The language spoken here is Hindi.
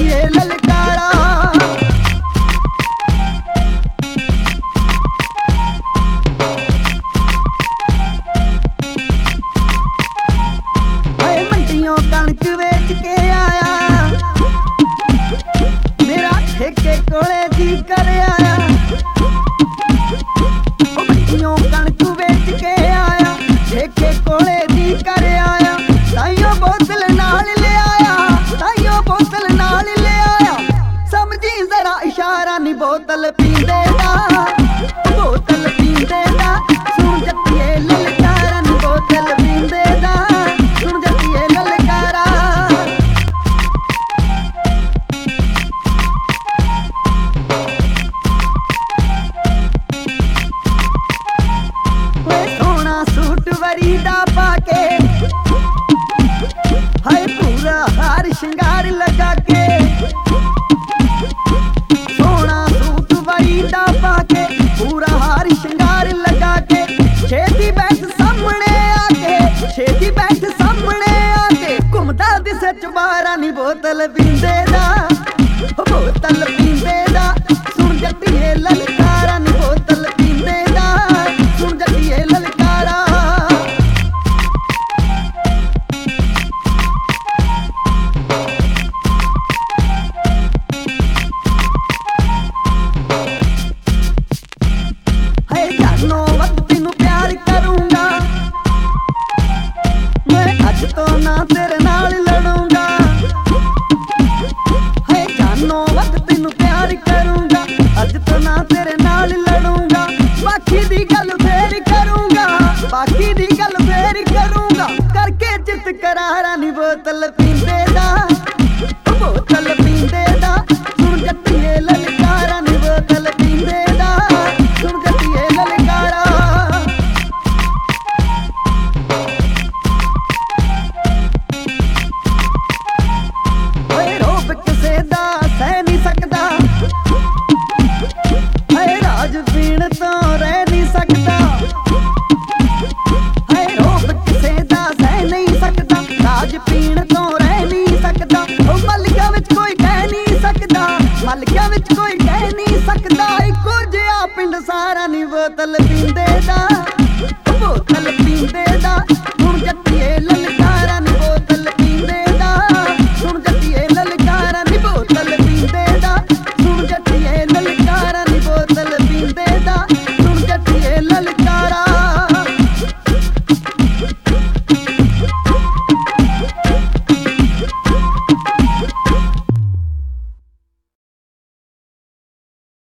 जट्टिए ललकारा। मंडियों कणक बेच के आया, मेरा ठेके कोले जी कर आया। मंडियों कणक बेच के आया, ठेके कोले जी कर आया। ताइयों बोतल नाल ले आया, ताइयों बोतल नाल ले आया। समझी जरा इशारा नी बोतल पींदे दा, बोतल पींदे दा। सुन जट्टिए ललकारा नी बोतल पींदे दा, सुन जट्टिए ललकारा। सोना सूट वरी दा पाके, हाय पूरा हार श्रृंगार लगा के। सोना सूट वरी दा पाके, पूरा हार श्रृंगार लगा के। छेती बैठ सामने आके, छेती बैठ सामने आके। घुमदा दिसे चबारा नी बोतल पींदे दा, बोतल पींदे दा। सुन जट्टिए ललकारा नी बोतल पींदे दा, सुन जट्टिए ललकारा। है जानो वक्त तेनू प्यार करूंगा, मैं अज तो ना तेरे नाल लड़ूंगा। है जानो वक्त तेनू प्यार करूंगा, अज तो ना तेरे नाल लड़ूंगा। बाकी दी गल फेर करूंगा, बाकी दी गल फेर करूंगा। करके चित करारा नी बोतल पींदे दा, बोतल पींदे दा। सुन जट्टिए ललकारा नी बोतल पींदे दा, सुन जट्टिए ललकारा। रोब किसे दा सह नहीं सकदा, राज पीण तो रह नहीं सकदा। रोब किसे दा सह नहीं सकदा, राज पीण तो रह नहीं सकदा। मलका विच कोई कह नहीं सकदा, मलका विच कोई कह नहीं सकदा। इको जिहा पिंड सारा नी बोतल पींदे